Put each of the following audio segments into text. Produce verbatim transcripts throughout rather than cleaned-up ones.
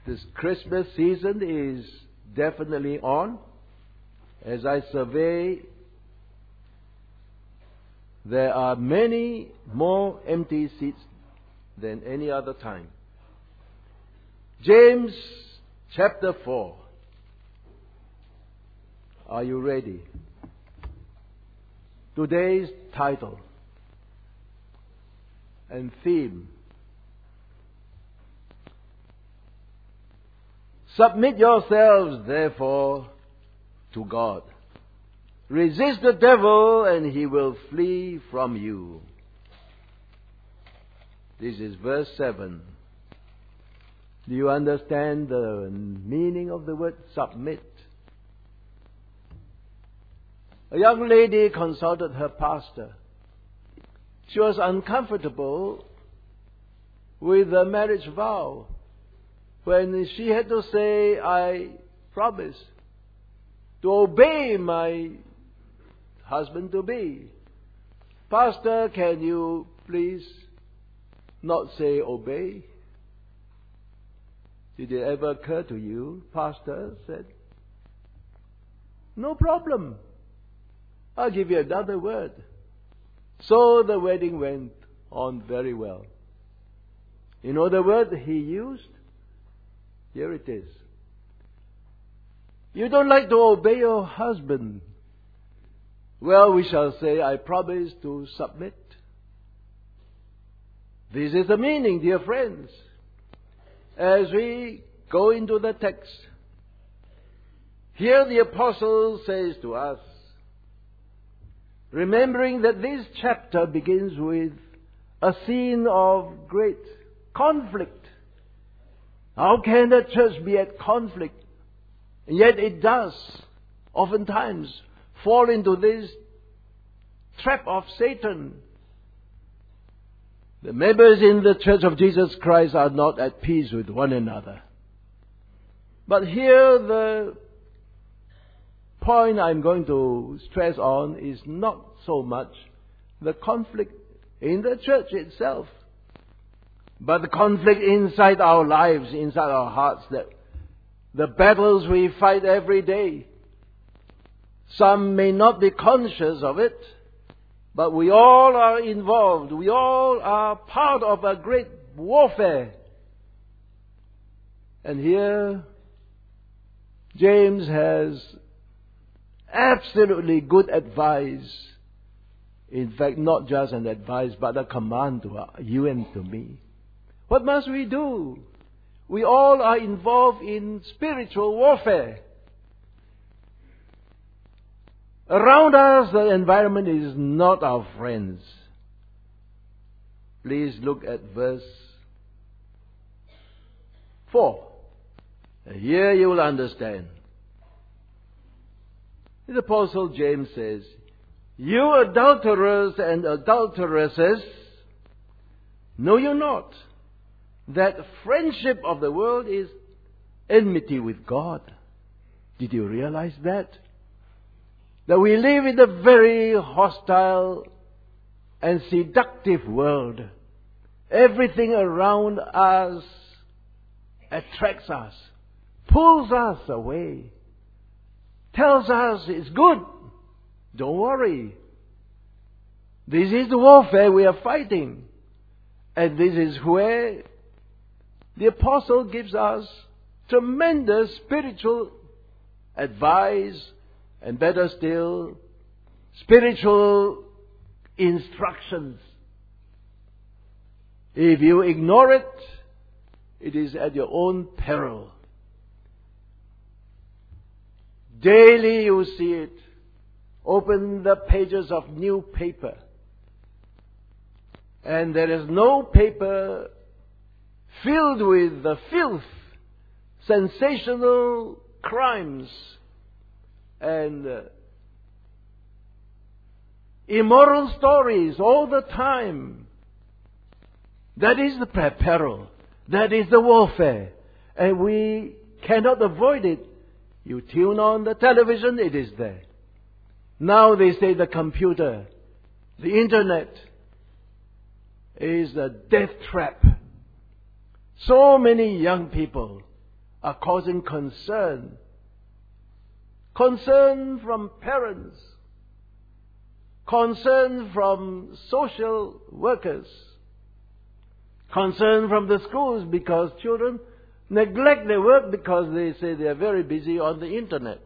This Christmas season is definitely on. As I survey, there are many more empty seats than any other time. James chapter four. Are you ready? Today's title and theme: Submit yourselves, therefore, to God. Resist the devil, and he will flee from you. This is verse seven. Do you understand the meaning of the word submit? A young lady consulted her pastor. She was uncomfortable with the marriage vow when she had to say, I promise to obey my husband-to-be. Pastor, can you please not say obey? Did it ever occur to you? Pastor said, no problem. I'll give you another word. So the wedding went on very well. You know the word he used? Here it is. You don't like to obey your husband. Well, we shall say, I promise to submit. This is the meaning, dear friends. As we go into the text, here the apostle says to us, remembering that this chapter begins with a scene of great conflict. How can the church be at conflict? And yet it does, oftentimes, fall into this trap of Satan. The members in the Church of Jesus Christ are not at peace with one another. But here the point I'm going to stress on is not so much the conflict in the church itself, but the conflict inside our lives, inside our hearts, that the battles we fight every day. Some may not be conscious of it, but we all are involved. We all are part of a great warfare. And here, James has absolutely good advice. In fact, not just an advice, but a command to you and to me. What must we do? We all are involved in spiritual warfare. Around us, the environment is not our friends. Please look at verse four. Here you will understand. The Apostle James says, you adulterers and adulteresses, know you not that friendship of the world is enmity with God? Did you realize that? That we live in a very hostile and seductive world. Everything around us attracts us, pulls us away, tells us it's good. Don't worry. This is the warfare we are fighting. And this is where the apostle gives us tremendous spiritual advice, and better still, spiritual instructions. If you ignore it, it is at your own peril. Daily you see it. Open the pages of new paper, and there is no paper filled with the filth, sensational crimes, and uh, immoral stories all the time. That is the peril. That is the warfare. And we cannot avoid it. You tune on the television, it is there. Now they say the computer, the internet, is a death trap. So many young people are causing concern. Concern from parents. Concern from social workers. Concern from the schools because children neglect their work because they say they are very busy on the internet.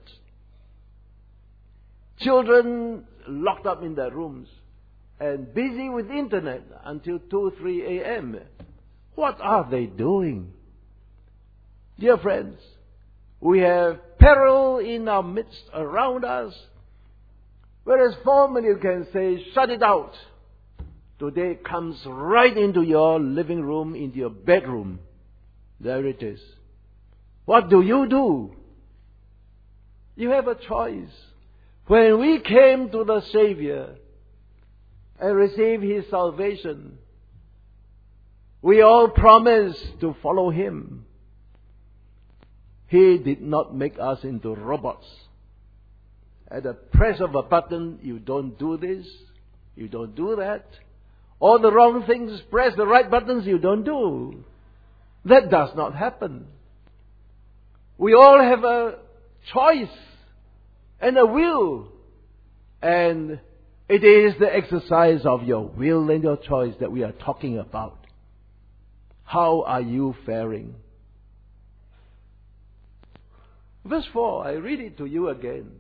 Children locked up in their rooms and busy with internet until two, three a.m. What are they doing? Dear friends, we have peril in our midst around us, whereas formerly you can say, shut it out. Today it comes right into your living room, into your bedroom. There it is. What do you do? You have a choice. When we came to the Savior and received His salvation, we all promised to follow Him. He did not make us into robots. At the press of a button, you don't do this, you don't do that. All the wrong things, press the right buttons, you don't do. That does not happen. We all have a choice and a will. And it is the exercise of your will and your choice that we are talking about. How are you faring? Verse four, I read it to you again.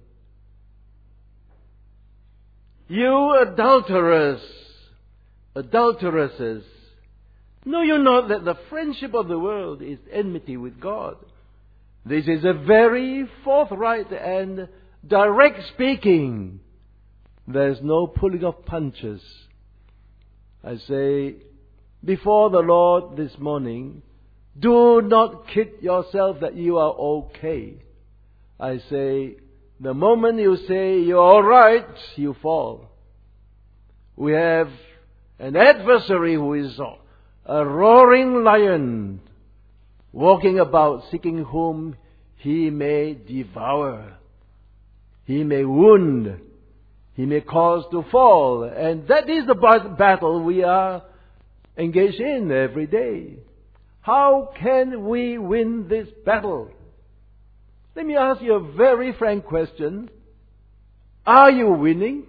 You adulterers, adulteresses, know you not that the friendship of the world is enmity with God? This is a very forthright and direct speaking. There's no pulling of punches. I say, before the Lord this morning, do not kid yourself that you are okay. I say, the moment you say you're all right, you fall. We have an adversary who is a roaring lion, walking about seeking whom he may devour. He may wound. He may cause to fall. And that is the battle we are engaged in every day. How can we win this battle? Let me ask you a very frank question. Are you winning?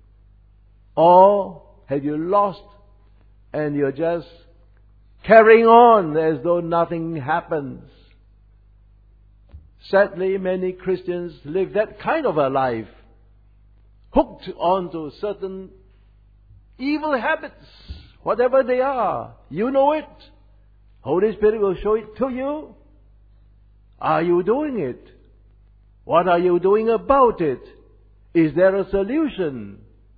Or have you lost and you're just carrying on as though nothing happens? Sadly, many Christians live that kind of a life, hooked onto certain evil habits, whatever they are. You know it. Holy Spirit will show it to you. Are you doing it? What are you doing about it? Is there a solution?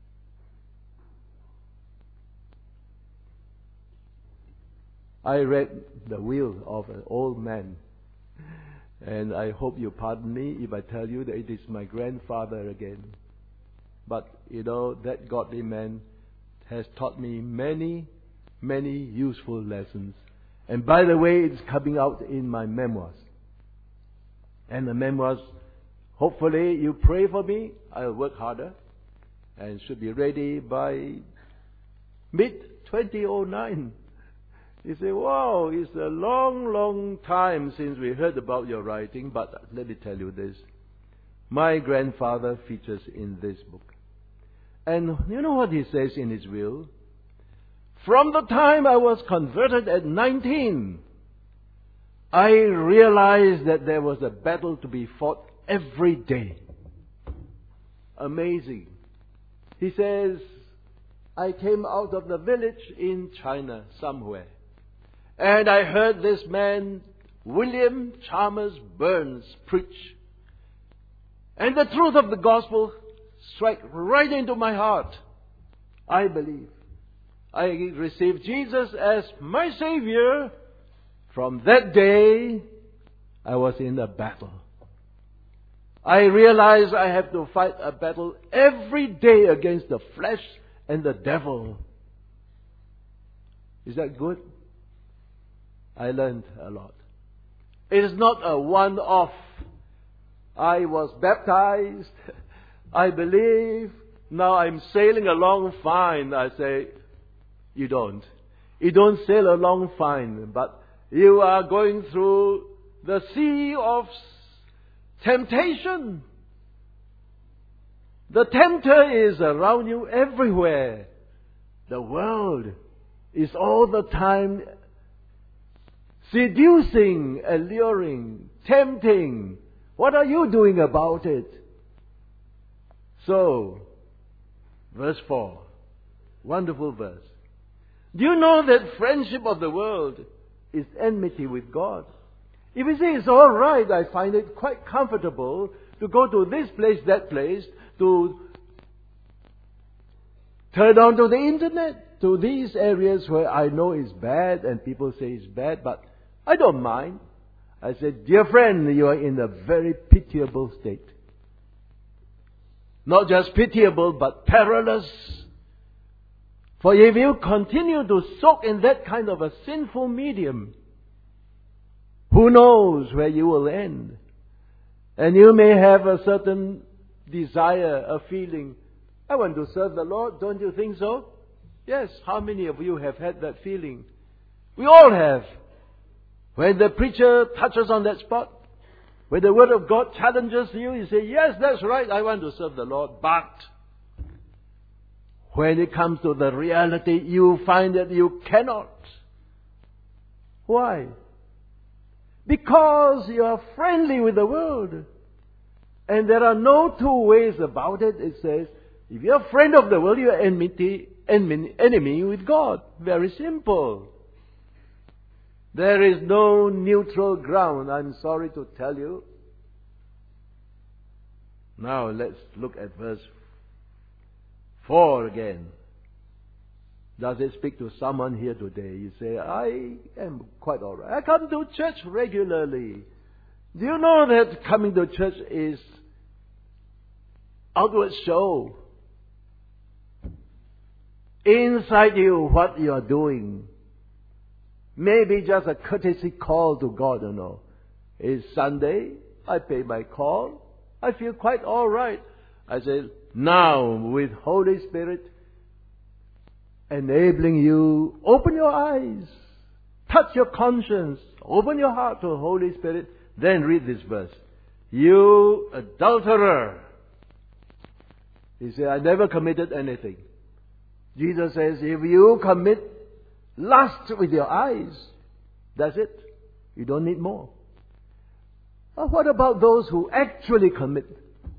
I read The Will of an Old Man. And I hope you pardon me if I tell you that it is my grandfather again. But, you know, that godly man has taught me many, many useful lessons. And by the way, it's coming out in my memoirs. And the memoirs, hopefully you pray for me. I'll work harder. And should be ready by mid twenty oh nine. You say, wow, it's a long, long time since we heard about your writing. But let me tell you this. My grandfather features in this book. And you know what he says in his will? From the time I was converted at nineteen, I realized that there was a battle to be fought every day. Amazing. He says, I came out of the village in China somewhere. And I heard this man, William Chalmers Burns, preach. And the truth of the gospel struck right into my heart. I believe. I received Jesus as my Savior. From that day, I was in a battle. I realized I have to fight a battle every day against the flesh and the devil. Is that good? I learned a lot. It is not a one-off. I was baptized. I believe. Now I'm sailing along fine. I say, you don't. You don't sail along fine, but you are going through the sea of temptation. The tempter is around you everywhere. The world is all the time seducing, alluring, tempting. What are you doing about it? So, verse four, wonderful verse. Do you know that friendship of the world is enmity with God? If you say it's all right, I find it quite comfortable to go to this place, that place, to turn on to the internet, to these areas where I know is bad and people say it's bad, but I don't mind. I said, dear friend, you are in a very pitiable state. Not just pitiable, but perilous. For if you continue to soak in that kind of a sinful medium, who knows where you will end? And you may have a certain desire, a feeling, I want to serve the Lord, don't you think so? Yes, how many of you have had that feeling? We all have. When the preacher touches on that spot, when the Word of God challenges you, you say, yes, that's right, I want to serve the Lord. But when it comes to the reality, you find that you cannot. Why? Because you are friendly with the world. And there are no two ways about it. It says, if you're a friend of the world, you're enmity, enemy, enemy with God. Very simple. There is no neutral ground, I'm sorry to tell you. Now let's look at verse four again. Does it speak to someone here today? You say, I am quite all right. I come to church regularly. Do you know that coming to church is outward show? Inside you, what you are doing. Maybe just a courtesy call to God, you know. It's Sunday, I pay my call, I feel quite all right. I say, now with Holy Spirit enabling you, open your eyes, touch your conscience, open your heart to the Holy Spirit, then read this verse. You adulterer. He said, I never committed anything. Jesus says, if you commit lust with your eyes, that's it. You don't need more. Well, what about those who actually commit?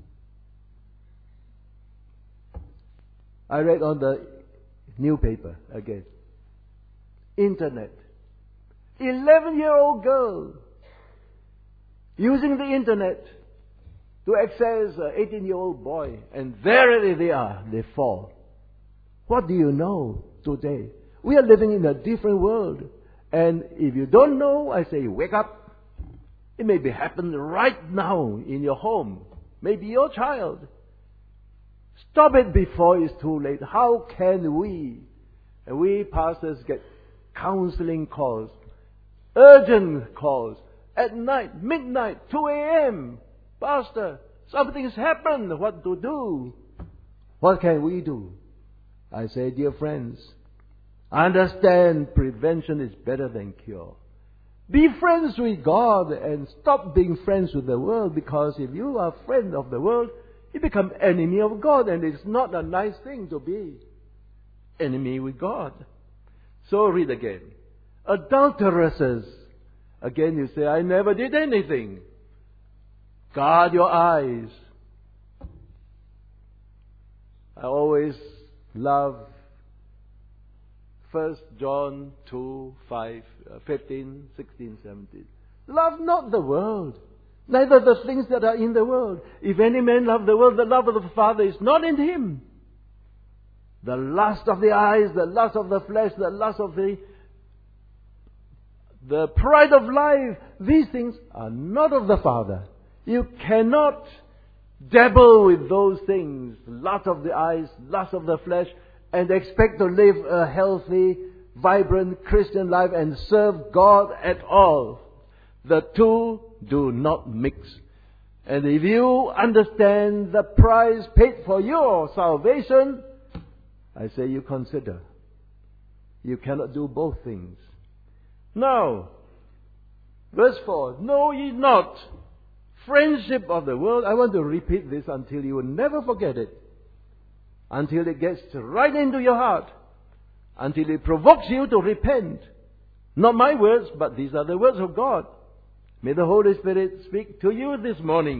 I read on the newspaper again. Internet. eleven-year-old girl using the internet to access an eighteen-year-old boy. And verily they are. They fall. What do you know today? We are living in a different world. And if you don't know, I say, wake up. It may be happening right now in your home. Maybe your child. Stop it before it's too late. How can we, and we pastors get counseling calls, urgent calls, at night, midnight, two a.m. Pastor, something's happened. What to do? What can we do? I say, dear friends, understand prevention is better than cure. Be friends with God and stop being friends with the world, because if you are a friend of the world, you become enemy of God, and it's not a nice thing to be enemy with God. So read again. Adulteresses. Again you say, I never did anything. Guard your eyes. I always love First John two, five, fifteen, sixteen, seventeen. Love not the world, neither the things that are in the world. If any man love the world, the love of the Father is not in him. The lust of the eyes, the lust of the flesh, the lust of the the pride of life, these things are not of the Father. You cannot dabble with those things, lust of the eyes, lust of the flesh, and expect to live a healthy, vibrant Christian life and serve God at all. The two do not mix. And if you understand the price paid for your salvation, I say you consider. You cannot do both things. Now, Verse four, know ye not friendship of the world. I want to repeat this until you will never forget it. Until it gets right into your heart. Until it provokes you to repent. Not my words, but these are the words of God. May the Holy Spirit speak to you this morning.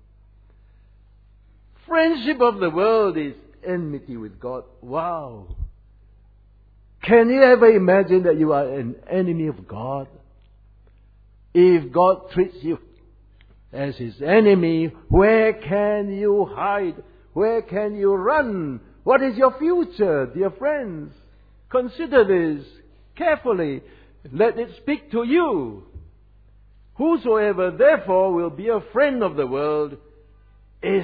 Friendship of the world is enmity with God. Wow. Can you ever imagine that you are an enemy of God? If God treats you as His enemy, where can you hide? Where can you run? What is your future, dear friends? Consider this carefully. Let it speak to you. Whosoever therefore will be a friend of the world is.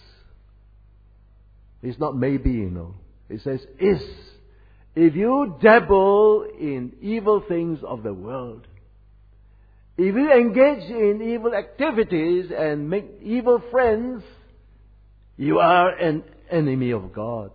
It's not maybe, you know. It says is. If you dabble in evil things of the world, if you engage in evil activities and make evil friends, you are an enemy of God.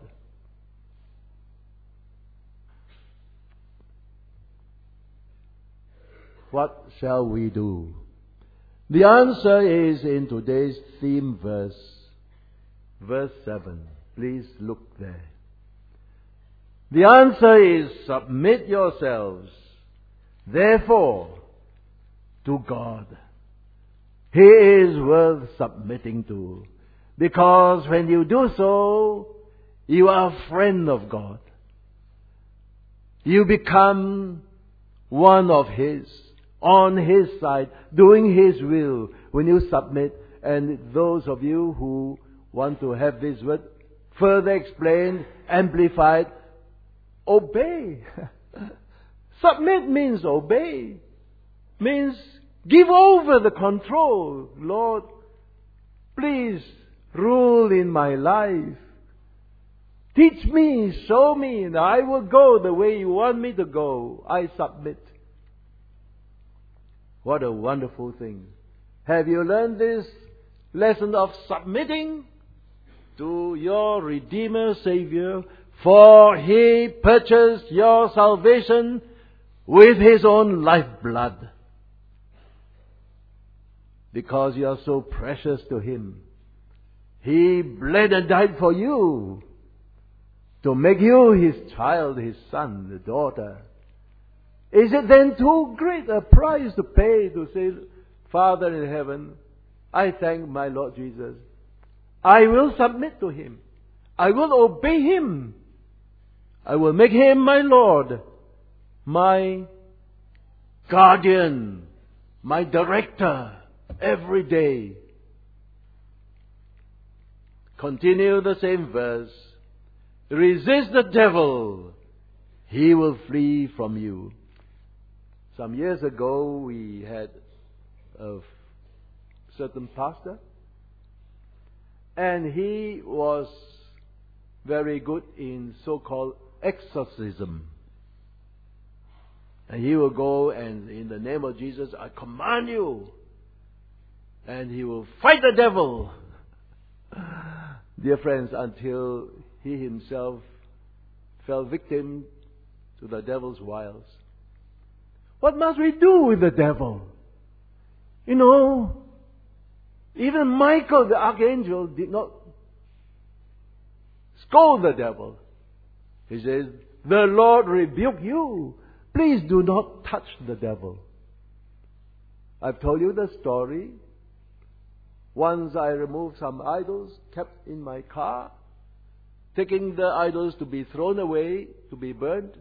What shall we do? The answer is in today's theme verse, verse seven. Please look there. The answer is submit yourselves, therefore, to God. He is worth submitting to. Because when you do so, you are a friend of God. You become one of His, on His side, doing His will when you submit. And those of you who want to have this word further explained, amplified, obey. Submit means obey. Means give over the control. Lord, please rule in my life. Teach me, show me, and I will go the way you want me to go. I submit. What a wonderful thing. Have you learned this lesson of submitting to your Redeemer, Savior? For He purchased your salvation with His own lifeblood. Because you are so precious to Him. He bled and died for you to make you His child, His son, the daughter. Is it then too great a price to pay to say, Father in heaven, I thank my Lord Jesus. I will submit to Him. I will obey Him. I will make Him my Lord, my guardian, my director every day. Continue the same verse. Resist the devil. He will flee from you. Some years ago, we had a certain pastor, and he was very good in so-called exorcism. And he will go and, in the name of Jesus, I command you. And he will fight the devil. Dear friends, until he himself fell victim to the devil's wiles. What must we do with the devil? You know, even Michael the archangel did not scold the devil. He says, the Lord rebuke you. Please do not touch the devil. I've told you the story. Once I removed some idols kept in my car, taking the idols to be thrown away, to be burned.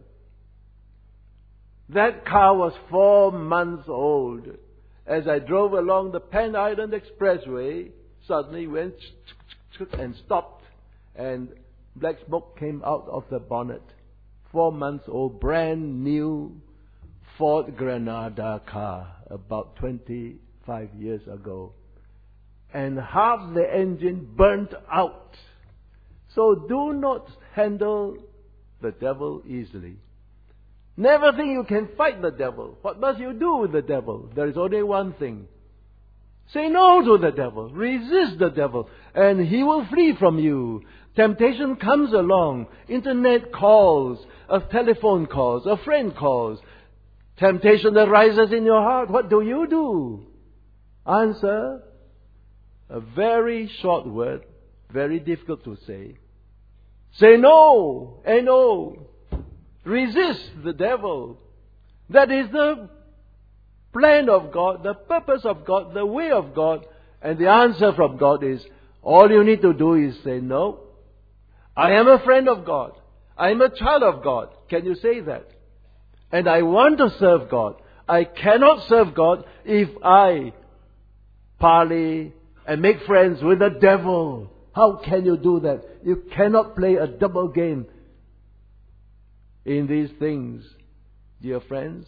That car was four months old. As I drove along the Penn Island Expressway, suddenly went and stopped, and black smoke came out of the bonnet. Four months old, brand new Ford Granada car, about twenty-five years ago. And half the engine burnt out. So do not handle the devil easily. Never think you can fight the devil. What must you do with the devil? There is only one thing. Say no to the devil. Resist the devil. And he will flee from you. Temptation comes along. Internet calls, a telephone calls, a friend calls. temptation that rises in your heart, what do you do? Answer, a very short word, very difficult to say. Say no, and no. Resist the devil. That is the plan of God, the purpose of God, the way of God. And the answer from God is, all you need to do is say, no, I am a friend of God. I am a child of God. Can you say that? And I want to serve God. I cannot serve God if I parley and make friends with the devil. How can you do that? You cannot play a double game in these things, dear friends.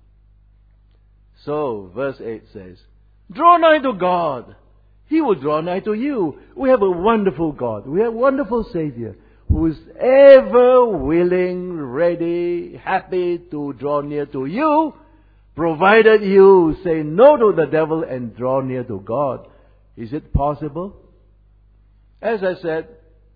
So, verse eight says, draw nigh to God. He will draw nigh to you. We have a wonderful God. We have a wonderful Savior who is ever willing, ready, happy to draw near to you, provided you say no to the devil and draw near to God. Is it possible? As I said,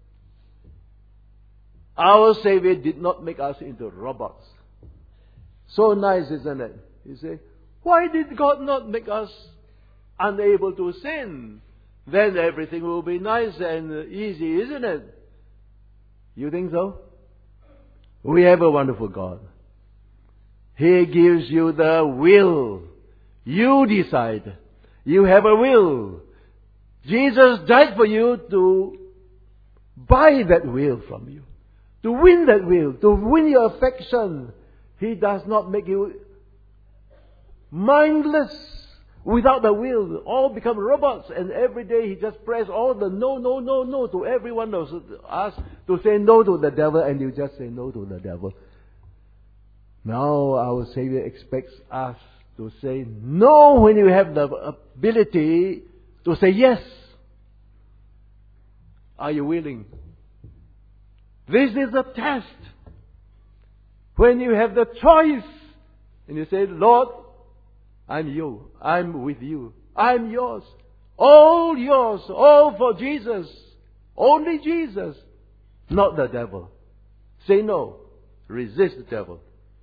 our Savior did not make us into robots. So nice, isn't it? You say, why did God not make us unable to sin? Then everything will be nice and easy, isn't it? You think so? We have a wonderful God. He gives you the will. You decide. You have a will. Jesus died for you to buy that will from you. To win that will. To win your affection. He does not make you mindless without the will. All become robots, and every day He just press all the no, no, no, no to everyone else. Ask to say no to the devil, and you just say no to the devil. Now our Savior expects us to say no when you have the ability to say yes. Are you willing? This is a test. When you have the choice, and you say, Lord, I'm you. I'm with you. I'm yours. All yours. All for Jesus. Only Jesus. Not the devil. Say no. Resist the devil.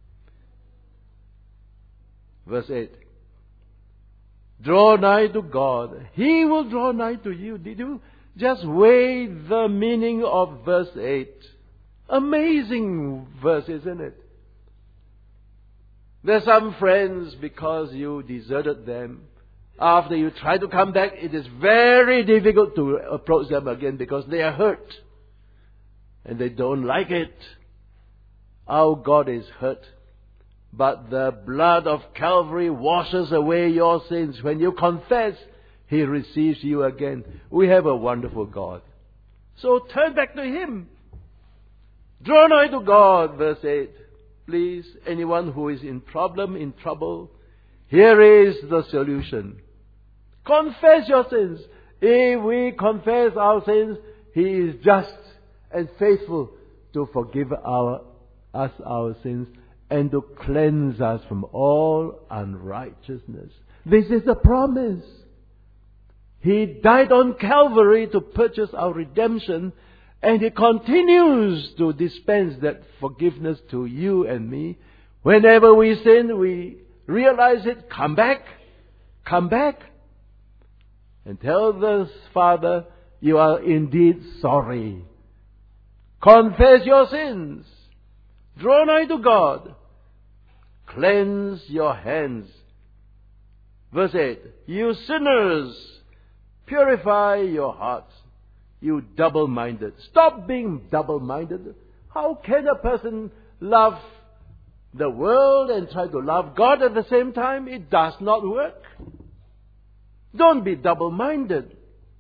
Verse eight. Draw nigh to God. He will draw nigh to you. Did you just weigh the meaning of verse eight? Amazing verse, isn't it? There's some friends, because you deserted them, after you try to come back, it is very difficult to approach them again because they are hurt. And they don't like it. Our God is hurt. But the blood of Calvary washes away your sins. When you confess, He receives you again. We have a wonderful God. So turn back to Him. Draw nigh to God, verse eight. Please, anyone who is in problem, in trouble, here is the solution. Confess your sins. If we confess our sins, He is just and faithful to forgive our, us our sins and to cleanse us from all unrighteousness. This is a promise. He died on Calvary to purchase our redemption, and He continues to dispense that forgiveness to you and me. Whenever we sin, we realize it, come back, come back, and tell the Father, you are indeed sorry. Confess your sins. Draw nigh to God. Cleanse your hands. Verse eight. You sinners, purify your hearts. You double-minded. Stop being double-minded. How can a person love the world and try to love God at the same time? It does not work. Don't be double-minded.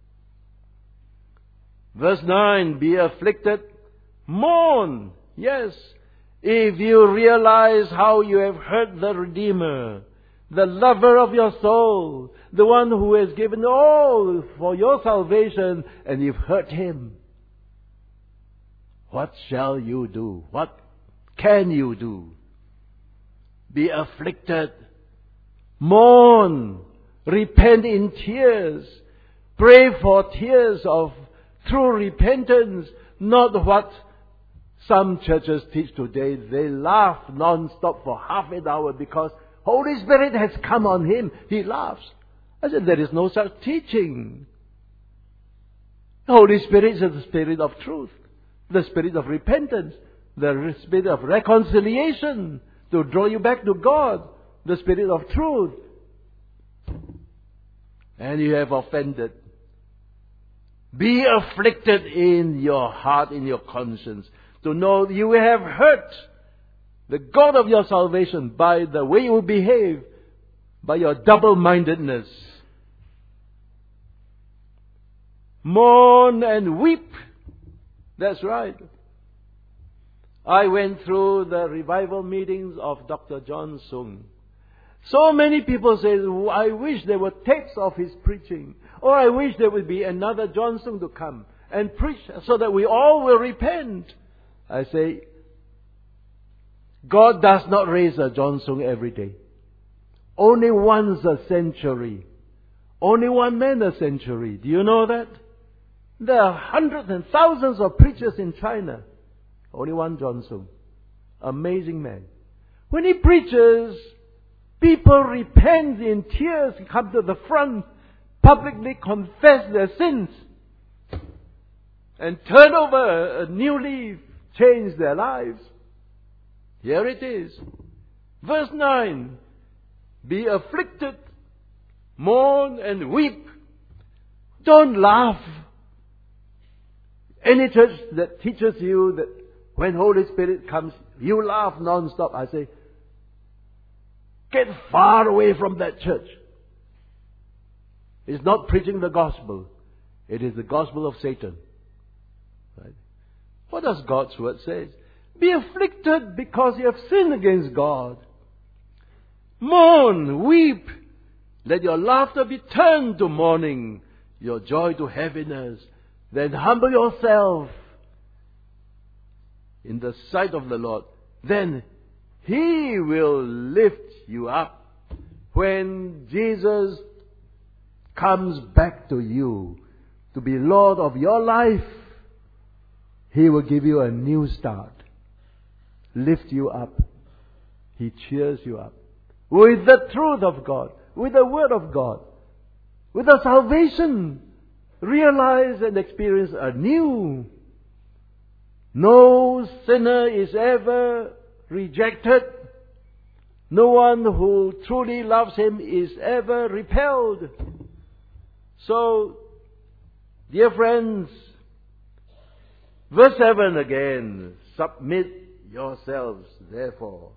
Verse nine. Be afflicted. Mourn. Yes. If you realize how you have hurt the Redeemer, the lover of your soul, the one who has given all for your salvation, and you've hurt Him, what shall you do? What can you do? Be afflicted. Mourn. Repent in tears. Pray for tears of true repentance, not what Some churches teach today, they laugh non-stop for half an hour because Holy Spirit has come on him. He laughs. I said, there is no such teaching. The Holy Spirit is the Spirit of truth, the Spirit of repentance, the Spirit of reconciliation to draw you back to God, the Spirit of truth. And you have offended. Be afflicted in your heart, in your conscience, to know you have hurt the God of your salvation by the way you behave, by your double-mindedness. Mourn and weep. That's right. I went through the revival meetings of Doctor John Sung. So many people say, I wish there were tapes of his preaching. Or I wish there would be another John Sung to come and preach so that we all will repent. I say, God does not raise a John Sung every day. Only once a century. Only one man a century. Do you know that? There are hundreds and thousands of preachers in China. Only one John Sung. Amazing man. When he preaches, people repent in tears, come to the front, publicly confess their sins, and turn over a new leaf, change their lives. Here it is. Verse nine. Be afflicted, mourn and weep. Don't laugh. Any church that teaches you that when Holy Spirit comes, you laugh non-stop, I say, get far away from that church. It's not preaching the gospel. It is the gospel of Satan. Right? What does God's word say? Be afflicted because you have sinned against God. Mourn, weep. Let your laughter be turned to mourning, your joy to heaviness. Then humble yourself in the sight of the Lord. Then He will lift you up. When Jesus comes back to you to be Lord of your life, He will give you a new start. Lift you up. He cheers you up. With the truth of God. With the Word of God. With the salvation. Realize and experience anew. No sinner is ever rejected. No one who truly loves Him is ever repelled. So, dear friends, verse seven again, submit yourselves, therefore.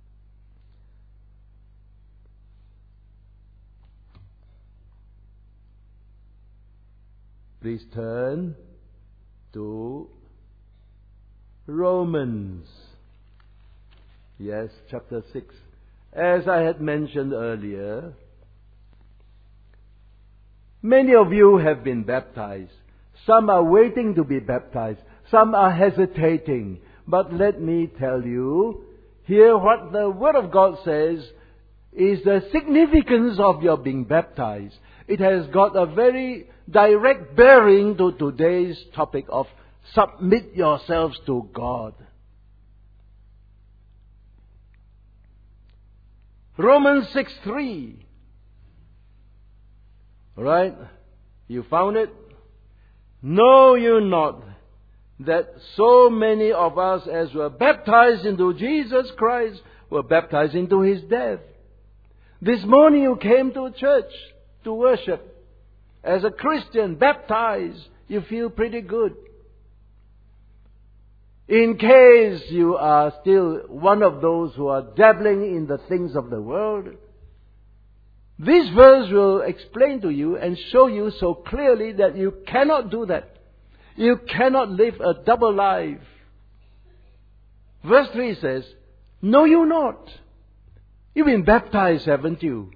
Please turn to Romans. Yes, chapter six. As I had mentioned earlier, many of you have been baptized. Some are waiting to be baptized. Some are hesitating. But let me tell you, here what the Word of God says is the significance of your being baptized. It has got a very direct bearing to today's topic of submit yourselves to God. Romans six three. Right? You found it? Know you not that so many of us as were baptized into Jesus Christ were baptized into His death? This morning you came to church to worship. As a Christian, baptized, you feel pretty good. In case you are still one of those who are dabbling in the things of the world, this verse will explain to you and show you so clearly that you cannot do that. You cannot live a double life. Verse three says, know you not. You've been baptized, haven't you?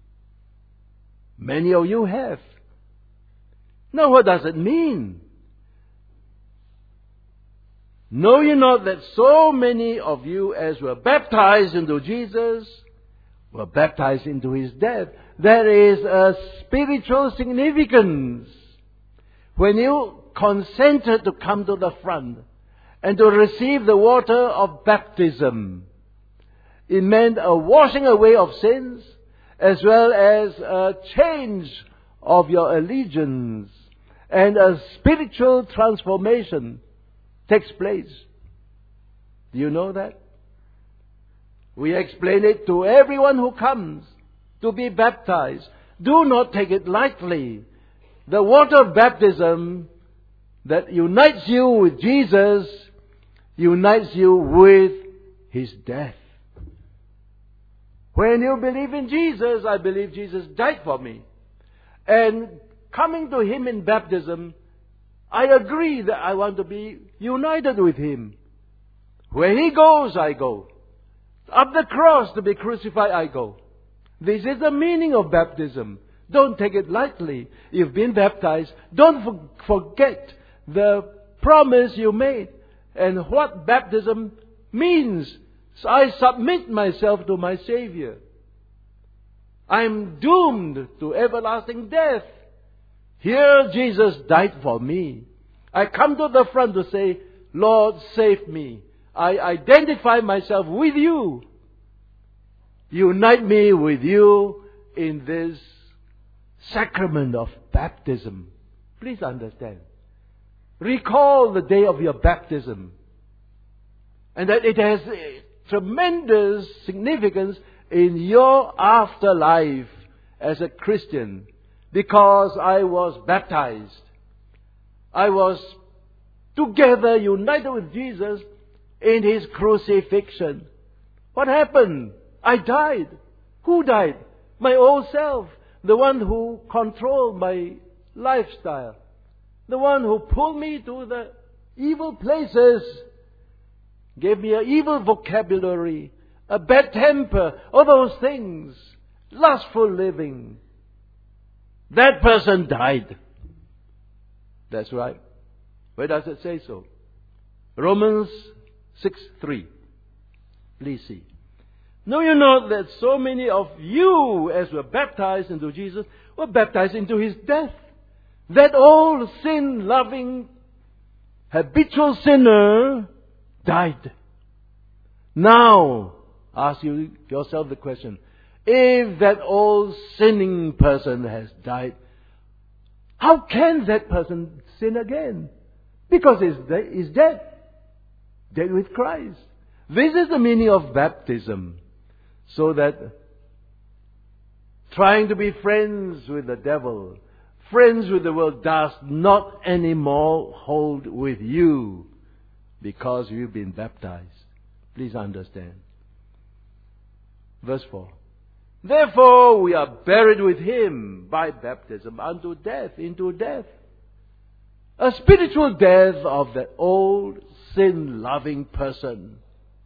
Many of you have. Now what does it mean? Know you not that so many of you as were baptized into Jesus were baptized into His death? There is a spiritual significance. When you consented to come to the front and to receive the water of baptism. It meant a washing away of sins, as well as a change of your allegiance, and a spiritual transformation takes place. Do you know that? We explain it to everyone who comes to be baptized. Do not take it lightly. The water of baptism that unites you with Jesus unites you with His death. When you believe in Jesus, I believe Jesus died for me. And coming to Him in baptism, I agree that I want to be united with Him. Where He goes, I go. Up the cross to be crucified, I go. This is the meaning of baptism. Don't take it lightly. You've been baptized. Don't for- forget the promise you made and what baptism means. So I submit myself to my Savior. I'm doomed to everlasting death. Here Jesus died for me. I come to the front to say, Lord, save me. I identify myself with you. Unite me with you in this sacrament of baptism. Please understand. Recall the day of your baptism. And that it has tremendous significance in your afterlife as a Christian. Because I was baptized. I was together united with Jesus in His crucifixion. What happened? I died. Who died? My old self. The one who controlled my lifestyle. The one who pulled me to the evil places. Gave me an evil vocabulary. A bad temper. All those things. Lustful living. That person died. That's right. Where does it say so? Romans six three. Please see. Know you not that so many of you, as were baptized into Jesus, were baptized into His death? That old sin-loving, habitual sinner died. Now, ask you yourself the question, if that old sinning person has died, how can that person sin again? Because he's, de- he's dead. Dead with Christ. This is the meaning of baptism. So that trying to be friends with the devil, friends with the world, does not anymore hold with you because you've been baptized. Please understand. Verse four. Therefore we are buried with Him by baptism unto death, into death. A spiritual death of that old sin-loving person.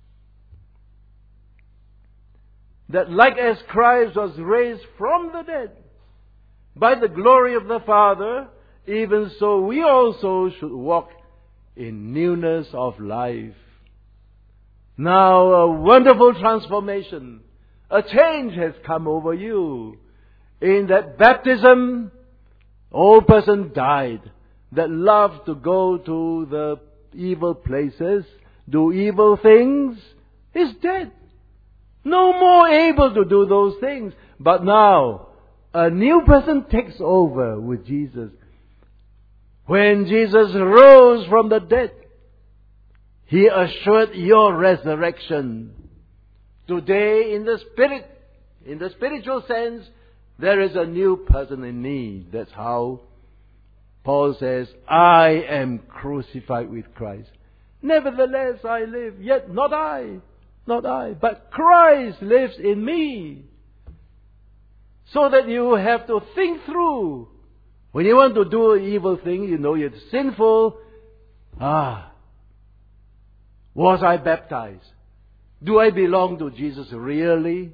That like as Christ was raised from the dead by the glory of the Father, even so we also should walk in newness of life. Now a wonderful transformation, a change has come over you. In that baptism, old person died that loved to go to the evil places, do evil things, is dead. No more able to do those things. But now, a new person takes over with Jesus. When Jesus rose from the dead, He assured your resurrection. Today, in the spirit, in the spiritual sense, there is a new person in me. That's how Paul says, I am crucified with Christ. Nevertheless, I live, yet not I. Not I, but Christ lives in me. So that you have to think through. When you want to do an evil thing, you know it's sinful. Ah, was I baptized? Do I belong to Jesus really?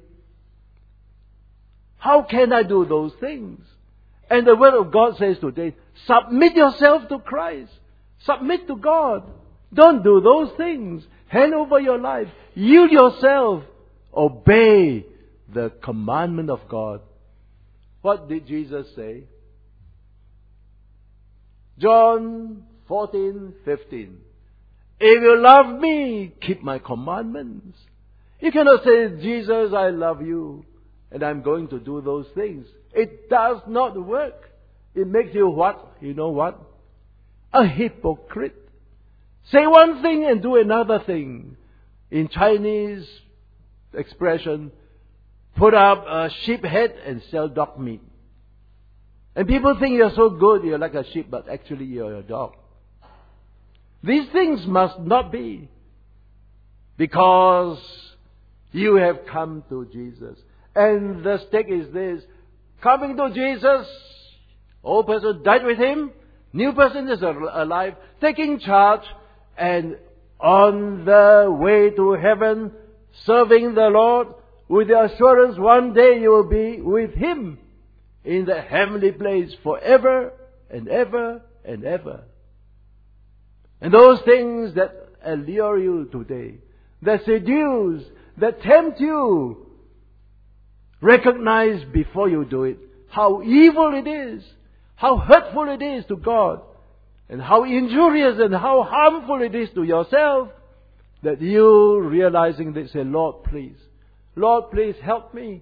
How can I do those things? And the Word of God says today, submit yourself to Christ. Submit to God. Don't do those things. Hand over your life. Yield yourself. Obey the commandment of God. What did Jesus say? John fourteen fifteen. If you love me, keep my commandments. You cannot say, Jesus, I love you, and I'm going to do those things. It does not work. It makes you what? You know what? A hypocrite. Say one thing and do another thing. In Chinese expression, put up a sheep head and sell dog meat. And people think you're so good, you're like a sheep, but actually you're a dog. These things must not be, because you have come to Jesus. And the stake is this: coming to Jesus, old person died with Him, new person is alive, taking charge, and on the way to heaven, serving the Lord, with the assurance one day you will be with Him in the heavenly place forever and ever and ever. And those things that allure you today, that seduce, that tempt you, recognize before you do it how evil it is, how hurtful it is to God, and how injurious and how harmful it is to yourself, that you, realizing this, say, Lord, please, Lord, please help me.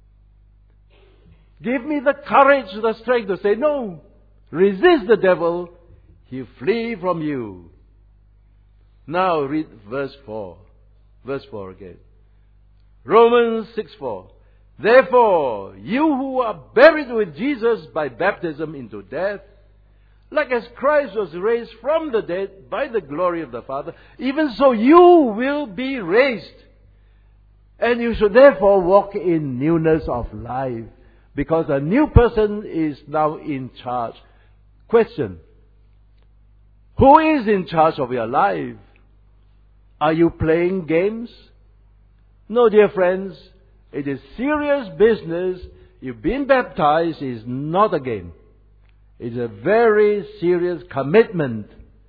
Give me the courage, the strength to say no. Resist the devil, he flee from you. Now read verse four. Verse four again. Romans six four. Therefore, you who are buried with Jesus by baptism into death, like as Christ was raised from the dead by the glory of the Father, even so you will be raised. And you should therefore walk in newness of life, because a new person is now in charge. Question: who is in charge of your life? Are you playing games? No, dear friends, it is serious business. You've been baptized is not a game. It's a very serious commitment.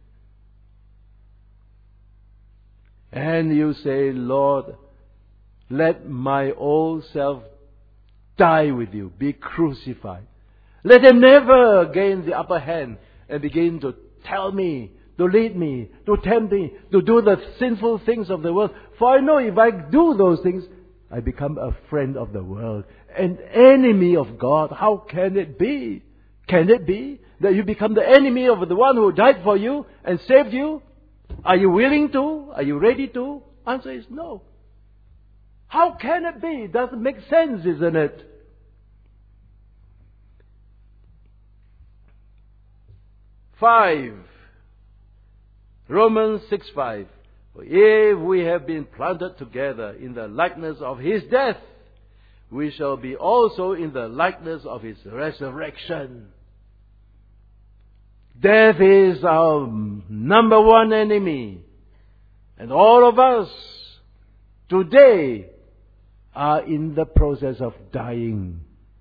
And you say, Lord, let my old self die with you, be crucified. Let him never gain the upper hand and begin to tell me, to lead me, to tempt me, to do the sinful things of the world. For I know if I do those things, I become a friend of the world, an enemy of God. How can it be? Can it be that you become the enemy of the one who died for you and saved you? Are you willing to? Are you ready to? Answer is no. How can it be? It doesn't make sense, isn't it? Five. Romans six five. If we have been planted together in the likeness of His death, we shall be also in the likeness of His resurrection. Death is our number one enemy. And all of us today are in the process of dying.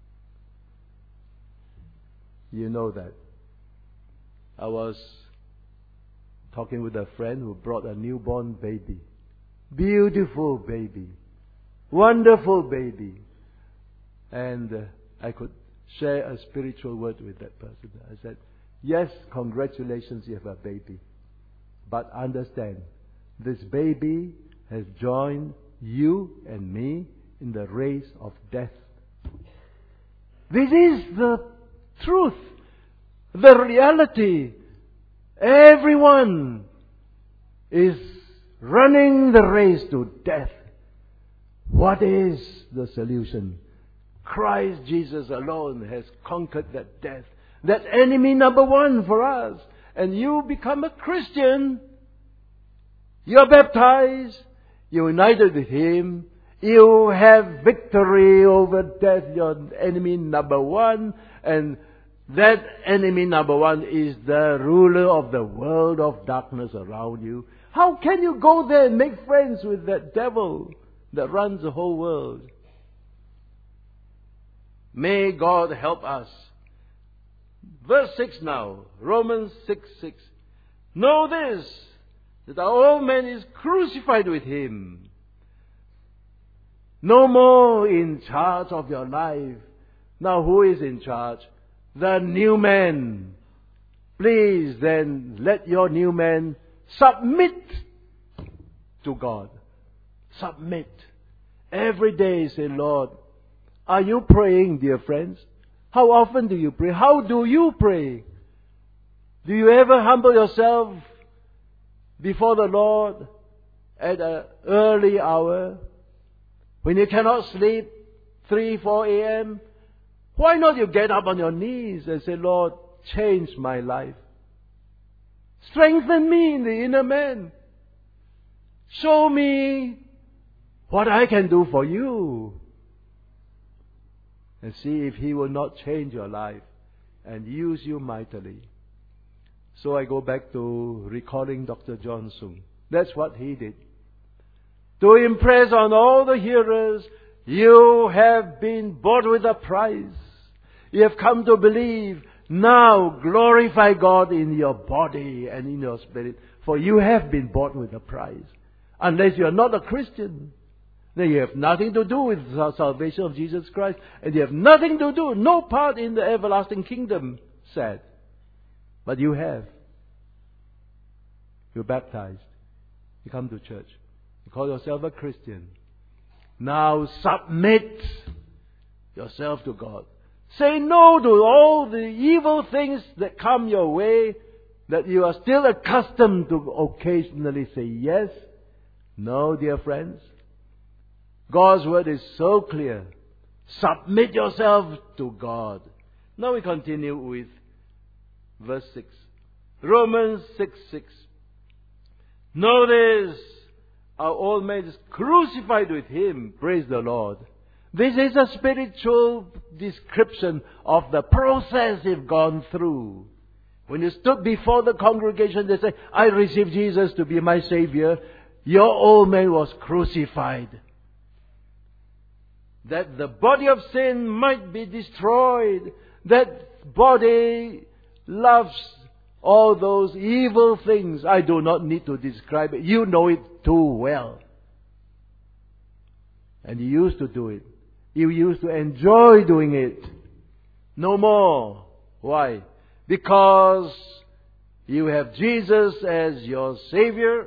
You know that. I was talking with a friend who brought a newborn baby. Beautiful baby. Wonderful baby. And uh, I could share a spiritual word with that person. I said, yes, congratulations, you have a baby. But understand, this baby has joined you and me in the race of death. This is the truth, the reality. Everyone is running the race to death. What is the solution? Christ Jesus alone has conquered that death, that enemy number one for us. And you become a Christian. You're baptized. You're united with Him. You have victory over death, your enemy number one. And that enemy number one is the ruler of the world of darkness around you. How can you go there and make friends with that devil that runs the whole world? May God help us. Verse six now. Romans six six. Know this, that our old man is crucified with Him. No more in charge of your life. Now who is in charge? The new man. Please then let your new man Submit to God. Submit. Every day say, Lord, are you praying, dear friends? How often do you pray? How do you pray? Do you ever humble yourself before the Lord at an early hour when you cannot sleep, three, four a.m.? Why not you get up on your knees and say, Lord, change my life. Strengthen me in the inner man. Show me what I can do for you. And see if He will not change your life and use you mightily. So I go back to recalling Doctor John Soong. That's what he did. To impress on all the hearers, you have been bought with a price. You have come to believe. Now glorify God in your body and in your spirit. For you have been bought with a price. Unless you are not a Christian, then you have nothing to do with the salvation of Jesus Christ. And you have nothing to do, no part in the everlasting kingdom, sad. But you have. You're baptized. You come to church. You call yourself a Christian. Now submit yourself to God. Say no to all the evil things that come your way that you are still accustomed to occasionally say yes. No, dear friends. God's word is so clear. Submit yourself to God. Now we continue with verse six. Romans six six. Know this, our old man is crucified with Him. Praise the Lord. This is a spiritual description of the process you've gone through. When you stood before the congregation, they say, I received Jesus to be my Savior. Your old man was crucified. That the body of sin might be destroyed. That body loves all those evil things. I do not need to describe it. You know it too well. And you used to do it. You used to enjoy doing it. No more. Why? Because you have Jesus as your Savior,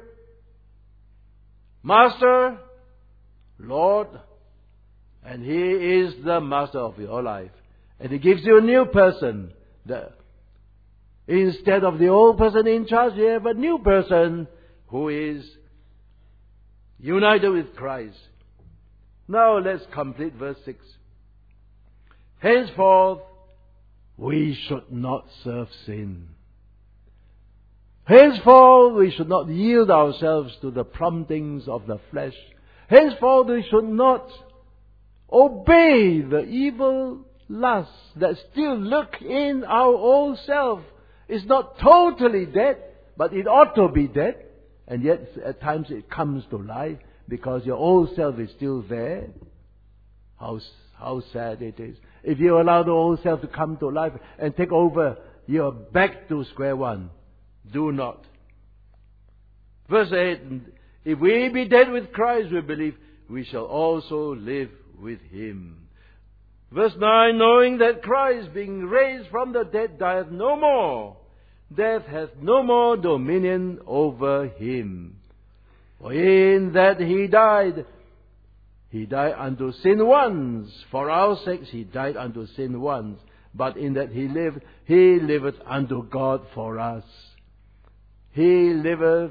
Master, Lord, and He is the Master of your life. And He gives you a new person. The, instead of the old person in charge, you have a new person who is united with Christ. Now let's complete verse six. Henceforth, we should not serve sin. Henceforth, we should not yield ourselves to the promptings of the flesh. Henceforth, we should not obey the evil lusts that still lurk in our old self. It's not totally dead, but it ought to be dead. And yet, at times it comes to life because your old self is still there. How, how sad it is. If you allow the old self to come to life and take over, you're back to square one. Do not. Verse eight, if we be dead with Christ, we believe we shall also live with Him. Verse nine, knowing that Christ, being raised from the dead, dieth no more. Death hath no more dominion over Him. For in that He died, He died unto sin once. For our sakes He died unto sin once. But in that He lived, He liveth unto God for us. He liveth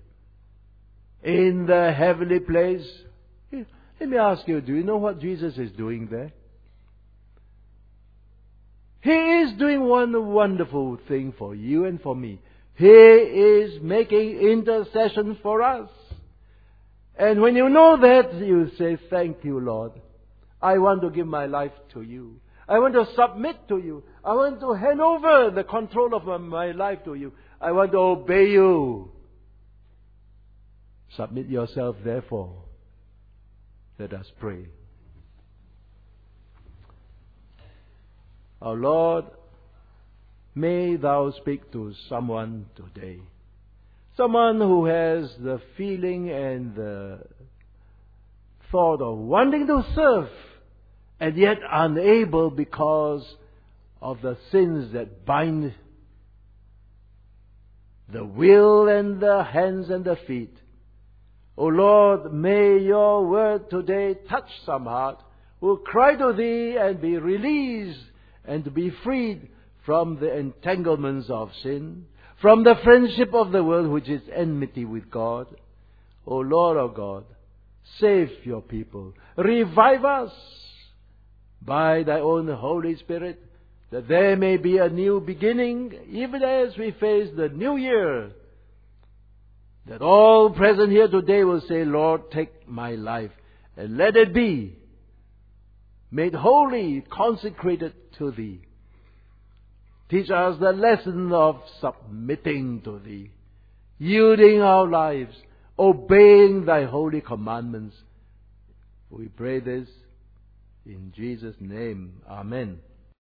in the heavenly place. Let me ask you, do you know what Jesus is doing there? He is doing one wonderful thing for you and for me. He is making intercession for us. And when you know that, you say, thank you, Lord. I want to give my life to you. I want to submit to you. I want to hand over the control of my life to you. I want to obey you. Submit yourself, therefore. Let us pray. Our Lord, may Thou speak to someone today. Someone who has the feeling and the thought of wanting to serve and yet unable because of the sins that bind the will and the hands and the feet. O Lord, may your word today touch some heart who cry to thee and be released and to be freed from the entanglements of sin, from the friendship of the world which is enmity with God. O Lord our God, save your people. Revive us by thy own Holy Spirit, that there may be a new beginning, even as we face the new year. That all present here today will say, Lord, take my life, and let it be made holy, consecrated to thee. Teach us the lesson of submitting to thee, yielding our lives, obeying thy holy commandments. We pray this in Jesus' name. Amen.